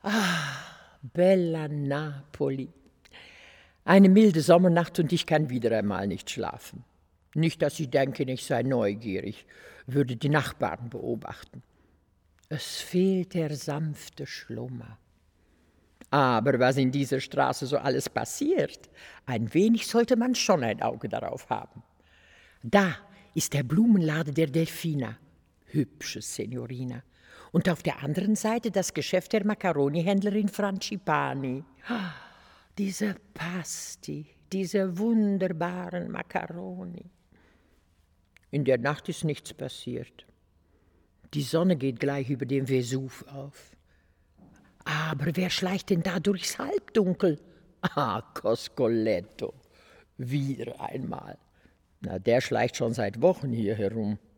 Bella Napoli. Eine milde Sommernacht und ich kann wieder einmal nicht schlafen. Nicht, dass Sie denken, ich sei neugierig, würde die Nachbarn beobachten. Es fehlt der sanfte Schlummer. Aber was in dieser Straße so alles passiert, ein wenig sollte man schon ein Auge darauf haben. Da ist der Blumenladen der Delfina, hübsche Signorina. Und auf der anderen Seite das Geschäft der Macaroni-Händlerin Francipani. Diese Pasti, diese wunderbaren Macaroni. In der Nacht ist nichts passiert. Die Sonne geht gleich über dem Vesuv auf. Aber wer schleicht denn da durchs Halbdunkel? Coscoletto. Wieder einmal. Na, der schleicht schon seit Wochen hier herum.